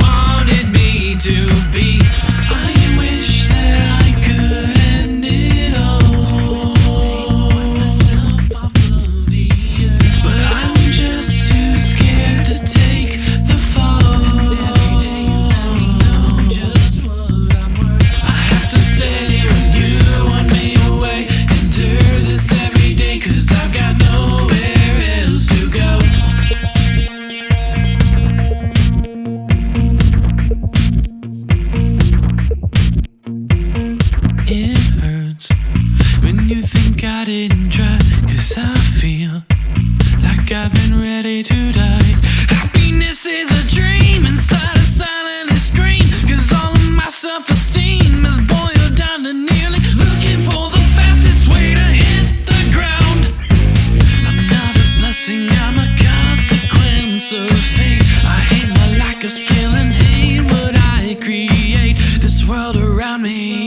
wanted me to be. I wish that I could end it all, myself off of the earth, but I'm just too scared to take the fall. Every day you let me know just what I'm worth. I have to stay when you want me away. Endure this every day, 'cause I've got nowhere else to go. It hurts when you think I didn't try, 'cause I feel like I've been ready to die. Happiness is a dream inside a silent scream, 'cause all of my self-esteem is boiled down to nearly looking for the fastest way to hit the ground. I'm not a blessing, I'm a consequence of fate. I hate my lack of skill and hate what I create. This world around me